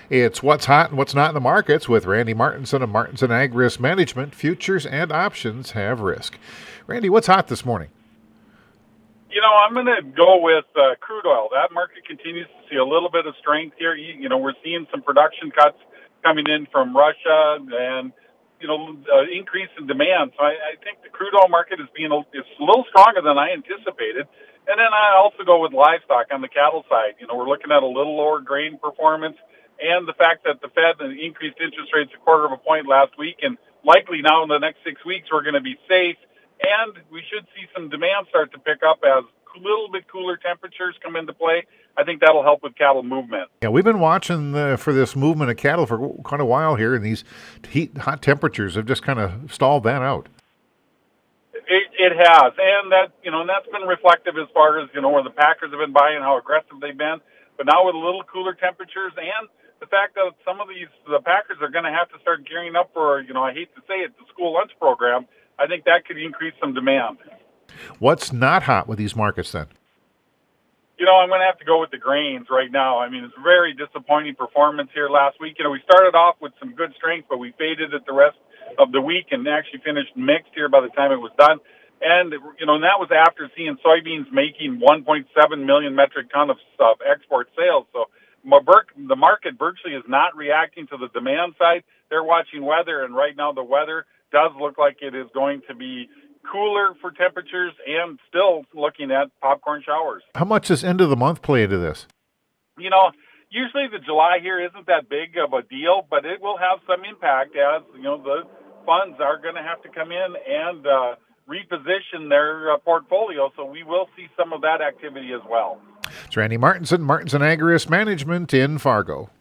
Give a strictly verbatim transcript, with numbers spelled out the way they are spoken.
It's what's hot and what's not in the markets with Randy Martinson of Martinson Ag Risk Management. Futures and options have risk. Randy, what's hot this morning? You know, I'm going to go with uh, crude oil. That market continues to see a little bit of strength here. You, you know, we're seeing some production cuts coming in from Russia and, you know, uh, increase in demand. So I, I think the crude oil market is being a, is a little stronger than I anticipated. And then I also go with livestock on the cattle side. You know, we're looking at a little lower grain performance and the fact that the Fed increased interest rates a quarter of a point last week, and likely now in the next six weeks we're going to be safe. And we should see some demand start to pick up as a little bit cooler temperatures come into play. I think that'll help with cattle movement. Yeah, we've been watching uh, for this movement of cattle for quite a while here, and these heat, hot temperatures have just kind of stalled that out. It, it has, and that you know, and that's been reflective as far as you know where the Packers have been buying, how aggressive they've been. But now with a little cooler temperatures and the fact that some of these the Packers are going to have to start gearing up for, you know, I hate to say it, the school lunch program. I think that could increase some demand. What's not hot with these markets then? You know, I'm going to have to go with the grains right now. I mean, it's very disappointing performance here last week. You know, we started off with some good strength, but we faded it the rest of the week and actually finished mixed here by the time it was done. And, you know, and that was after seeing soybeans making one point seven million metric ton of uh, export sales. So the market virtually is not reacting to the demand side. They're watching weather, and right now the weather does look like it is going to be cooler for temperatures and still looking at popcorn showers. How much does end of the month play into this? You know, usually the July here isn't that big of a deal, but it will have some impact as, you know, the funds are going to have to come in and uh, reposition their uh, portfolio. So we will see some of that activity as well. It's Randy Martinson, Martinson Ag Risk Management in Fargo.